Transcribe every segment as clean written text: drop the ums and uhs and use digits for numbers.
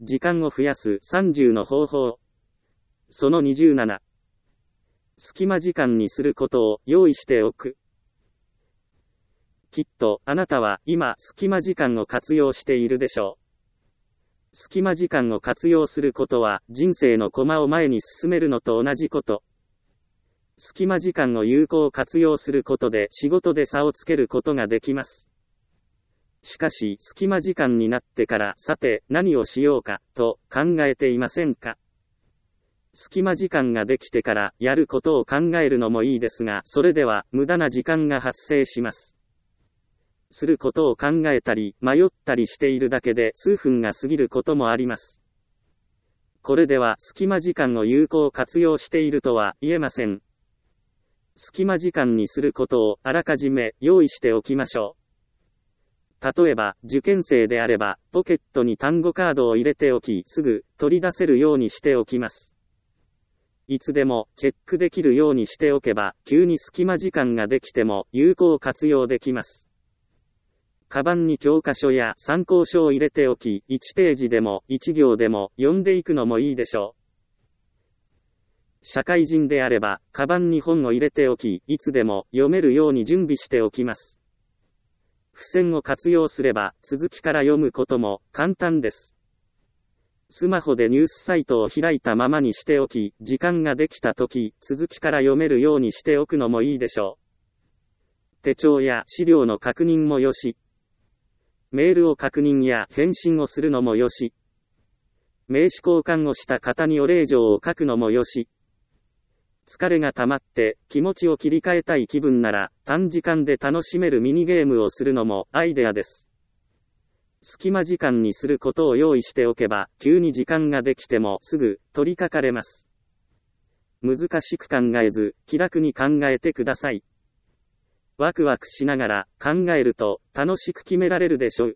時間を増やす30の方法。その27。隙間時間にすることを用意しておく。きっとあなたは今隙間時間を活用しているでしょう。隙間時間を活用することは人生の駒を前に進めるのと同じこと。隙間時間を有効活用することで仕事で差をつけることができます。しかし隙間時間になってからさて何をしようかと考えていませんか？隙間時間ができてからやることを考えるのもいいですが、それでは無駄な時間が発生します。することを考えたり迷ったりしているだけで数分が過ぎることもあります。これでは隙間時間を有効活用しているとは言えません。隙間時間にすることをあらかじめ用意しておきましょう。例えば受験生であればポケットに単語カードを入れておき、すぐ取り出せるようにしておきます。いつでもチェックできるようにしておけば急に隙間時間ができても有効活用できます。カバンに教科書や参考書を入れておき、1ページでも1行でも読んでいくのもいいでしょう。社会人であれば、カバンに本を入れておき、いつでも読めるように準備しておきます。付箋を活用すれば、続きから読むことも簡単です。スマホでニュースサイトを開いたままにしておき、時間ができたとき、続きから読めるようにしておくのもいいでしょう。手帳や資料の確認もよし。メールを確認や返信をするのもよし。名刺交換をした方にお礼状を書くのもよし。疲れが溜まって気持ちを切り替えたい気分なら短時間で楽しめるミニゲームをするのもアイデアです。隙間時間にすることを用意しておけば急に時間ができてもすぐ取り掛かれます。難しく考えず気楽に考えてください。ワクワクしながら考えると楽しく決められるでしょう。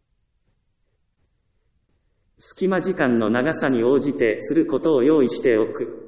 隙間時間の長さに応じてすることを用意しておく。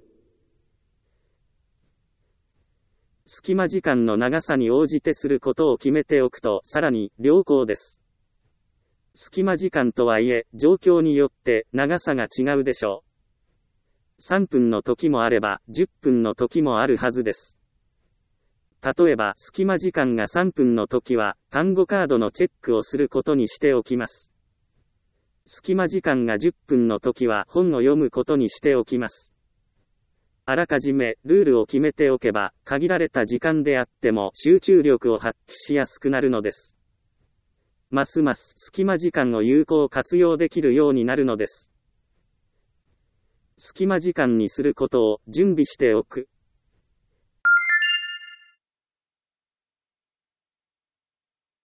隙間時間の長さに応じてすることを決めておくとさらに良好です。隙間時間とはいえ状況によって長さが違うでしょう。3分の時もあれば10分の時もあるはずです。例えば隙間時間が3分の時は単語カードのチェックをすることにしておきます。隙間時間が10分の時は本を読むことにしておきます。あらかじめルールを決めておけば限られた時間であっても集中力を発揮しやすくなるのです。ますます隙間時間を有効活用できるようになるのです。隙間時間にすることを準備しておく。